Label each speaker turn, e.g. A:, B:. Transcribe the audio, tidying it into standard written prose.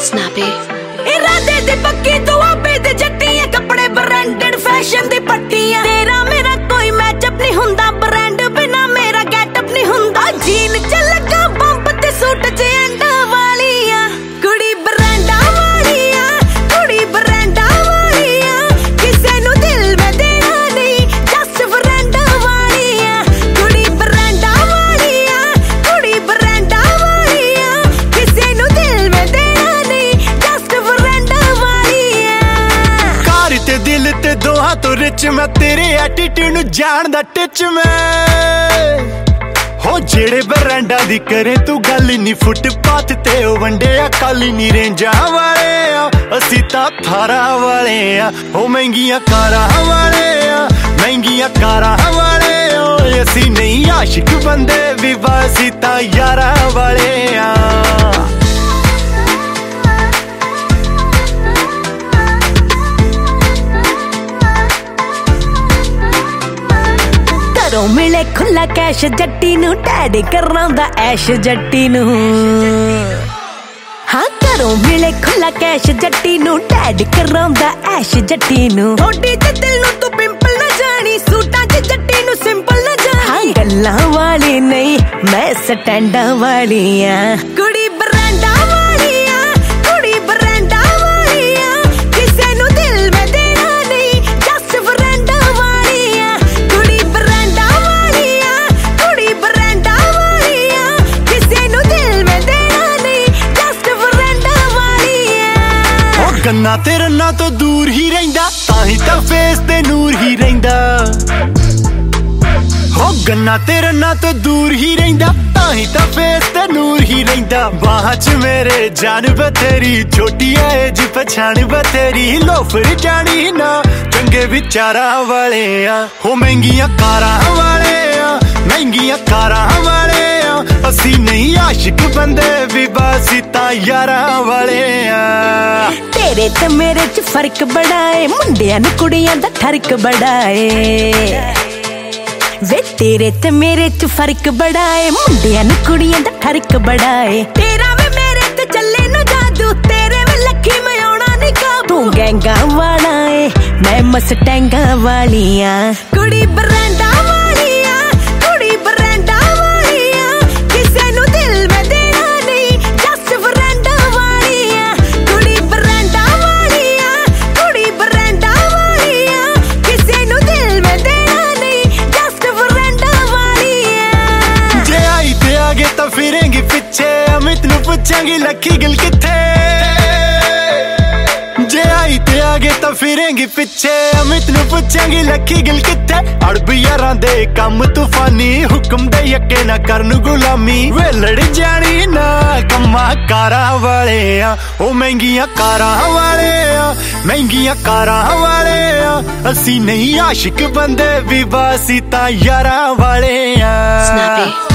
A: Snappy
B: इरादे दी पक्की दुआबे दे जट्टियां कपड़े ब्रांडेड फैशन दी पट्टियां तेरा मेरा कोई मैचअप नहीं हुंदा ब्रांड बिना मेरा गेटअप नहीं हुंदा जीन च लगा बंप ते सूट च एंडा वालियां कुड़ी ब्रांडा वालियां कुड़ी ब्रांडा वालियां किसे नु दिल में देना नहीं जस्ट ब्रांडा वालियां कुड़ी ब्रांडा वालियां कुड़ी ब्रांडा वालियां किसे नु दिल में देना नहीं जस्ट ब्रांडा वालियां
C: कार ते दिल ते दोहां तो रिच मैं तेरे एटीट्यूड नु जानदा टिच मैं हो जेड़े ब्रांडा दी करे तू गल नी फुटपाथ ते ओ वंडे आ काली नी रेंजा वाले आ असी तां थारा वाले आ हो महंगियां कारां वाले आ महंगियां कारां वाले ओ असी नहीं आशिक बंदे भी बसी तां यारा वाले आ
B: घरों मिले खुला कैश जट्टी नू डैड करांदा ऐश जट्टी नू हाँ घरों मिले खुला कैश जट्टी नू डैड करांदा ऐश जट्टी नू थोड़ी ते दिल नू तू पिंपल ना जानी सूटां च जट्टी नू सिंपल ना जानी हाँ गल्लां वाली नहीं मैं स्टैंडां वाली आ कुड़ी ब्रांडा वाली आ कुड़ी ब्रांडा वाली आ किसे नू दिल में देना नहीं जस्ट ब्रांडा वाली आ कुड़ी ब्रांडा वाली आ कुड़ी ब्रांडा वाली आ किसे नू दिल में देना नहीं जस्ट ब्रांडा वाली आ
C: ओ गन्ना ते रन्ना तो दूर ही रहिंदा ताही तां फेस ते नूर ही रहिंदा हो गन्ना ते रन्ना तो दूर ही रहिंदा ताही तां फेस ते नूर ही रहिंदा बाहां च मेरे जान बथेरी छोटी एज पछाण बथेरी लोफर जानी ना चंगे विचारा वाले आ हो महंगियां कारां वाले आ महंगियां कारां वाले आ असी नहीं आशिक बंदे भी बसी तां यारा वाले आ
B: तेरे ते मेरे च फर्क बड़ा है मुंडियां नू कुड़ियां दा ठरक बड़ा है वे तेरे ते मेरे च फर्क बड़ा है मुंडियां नू कुड़ियां दा ठरक बड़ा है तेरा वे मेरे ते चले नु जादू तेरे वे लखी मैं आउणा नहीं काबू तू गैंगा वाला है मैं मस्टैंगा वालियां कुड़ी ब्रांडा वालियां कुड़ी ब्रांडा वालियां किसे नु दिल में देना नहीं जस्ट ब्रांडा वालियां कुड़ी ब्रांडा वालियां कुड़ी ब्रांडा वालियां किसे नु दिल में देना नहीं जस्ट ब्रांडा वालियां
C: जे आई ते आगे तां फिरेंगी पिछे अमित नु पूछांगी लखी गिल किथे जे आई ते आगे तां फिरेंगी पिछे अमित नु पूछांगी लखी गिल किथे अड़ब यारां दे कम तूफानी हुक्म दे यके ना करन गुलामी वे लड़ जानी ना कम्मा कारां वाले आ ओ महंगियां कारां वाले आ महंगियां कारां वाले आ असी नहीं आशिक बंदे भी बसी तां यारां वाले आ
A: Snappy